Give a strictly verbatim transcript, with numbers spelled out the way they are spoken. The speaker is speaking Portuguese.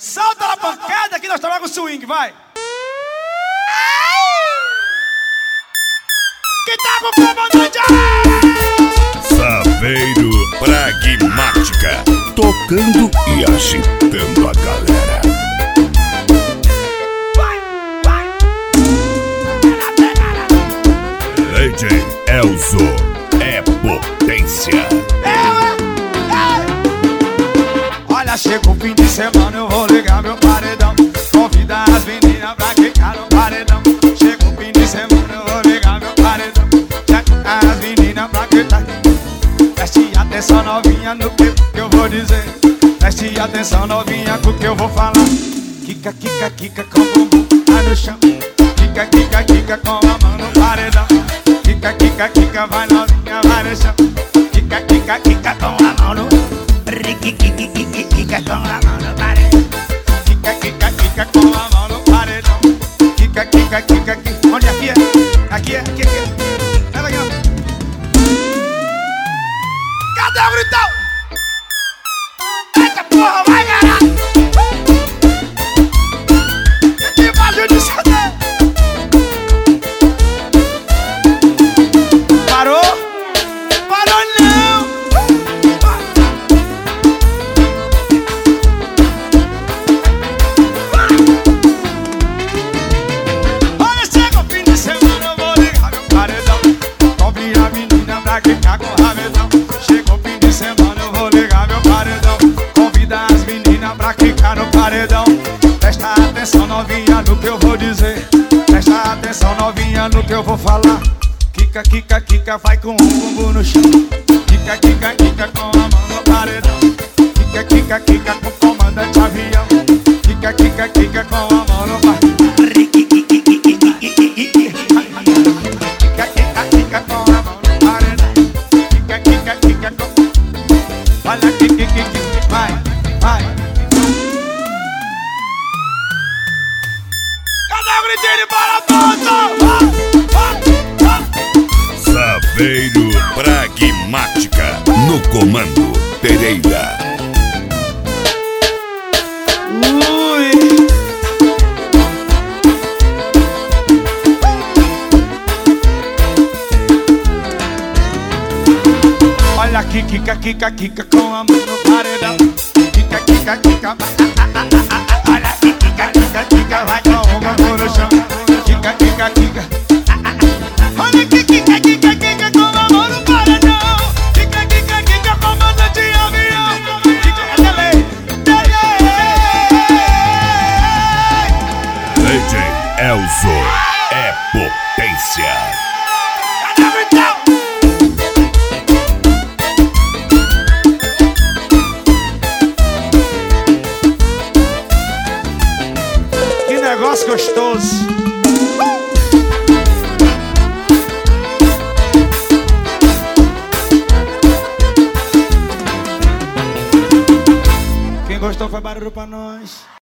Salta na pancada que nós trabalhamos com swing, vai! Quem tá com comandante aí? Saveiro Pragmática, tocando e agitando a galera. Vai, vai! D J Elzo é potência. Olha, chega o fim de semana, eu vou ligar meu paredão. Convidar as meninas pra ficar no paredão. Chega o fim de semana, eu vou ligar meu paredão. As meninas pra ficar. Preste atenção, novinha, no que eu vou dizer. Preste atenção, novinha, no que eu vou falar. Kika, kika, kika com o bumbum lá no chão. Kika, kika, kika com a mão no paredão. Kika, kika, kika, vai novinha, vai no chão. Kika, kika, kika com a mão no... Kika com a mão no paredão. Kika, kika, kika com a mão no paredão. Kika, kika, kika, kika. Onde aqui é? Aqui é, aqui, aqui. Pega aqui, ó. Cadê o gritão? Eita porra, vai, caralho! Aqui embaixo de C D. Parou? Parou não! Olha, chega o fim de semana, eu vou ligar meu paredão. Convide a menina pra quicar com o rabetão. Chega o fim de semana, eu vou ligar meu paredão. Convida as meninas pra quicar no paredão. Presta atenção, novinha, no que eu vou dizer. Presta atenção, novinha, no que eu vou falar. Kika, kika, kika, vai com o bumbum no chão. Kika, kika, kika, com a mão no paredão. Kika, kika, kika, com o comandante avião. Kika, kika, kika, com a mão no paredão. Kika, kika, kika, com a mão no paredão. Kika, kika, kika, com... Olha, kika, kika, vai, vai. Cadê o gritinho para todos? Saveiro Pragmática, no comando Pereira. Ui. Olha, kika, kika, kika com a mão no paredão. Kika, kika, kika, olha, kika, kika, kika, vai com o bumbum no chão. Kika, kika, kika. Olha, kika, kika, kika com a mão no paredão. Kika, kika, kika, comandante de avião. Kika, delay, D J Elzo é potência. cadê o gritão? Que negócio gostoso. Quem gostou foi barulho pra nós.